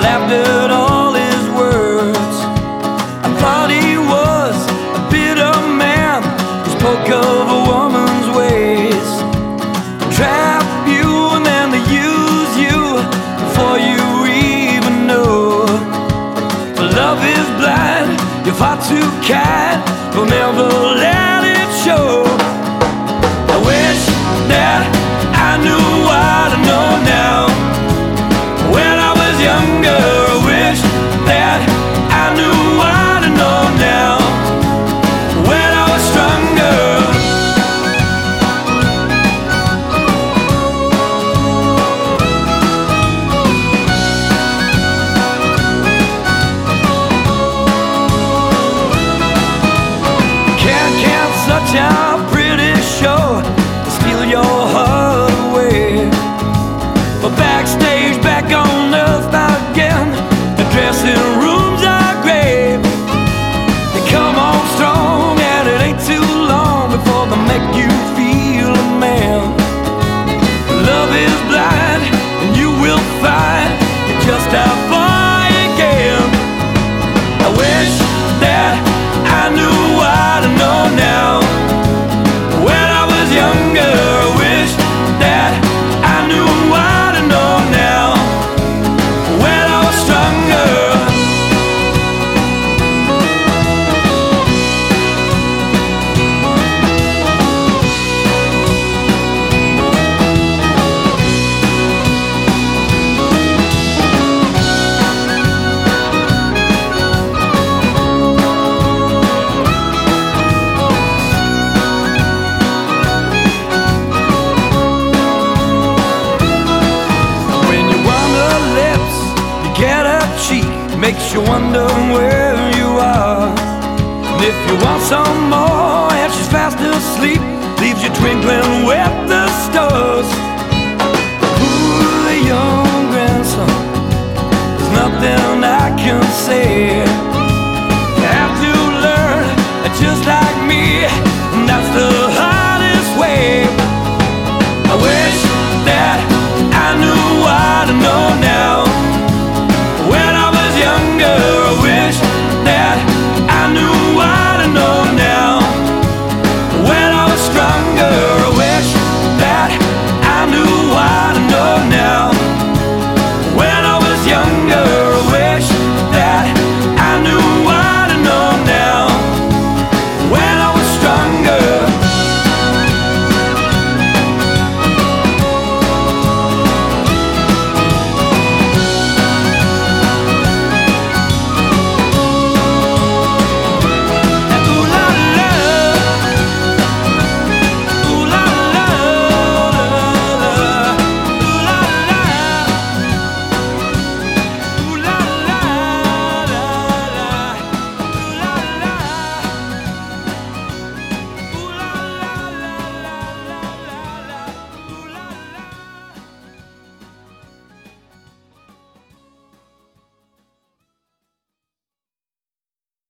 laughed at all his words. I thought he was a bitter man who spoke of a woman's ways. Trap you and then they use you before you even know. Love is blind, you're far too kind, you'll never let it show. I wish that I knew what I know now. When I was younger, I wish that I knew what I know now. When I was stronger. Can't such a pretty show steal your heart away. But backstage, back on earth again, the dressing rooms are great. They come on strong and it ain't too long before they make you feel a man. Love is blind and you will find just how far you can. I wish that I knew what I know now. When I was younger, I wish that I knew what I know now. When I was stronger. Get a cheek, makes you wonder where you are. And if you want some more, and she's fast asleep, leaves you twinkling with the stars.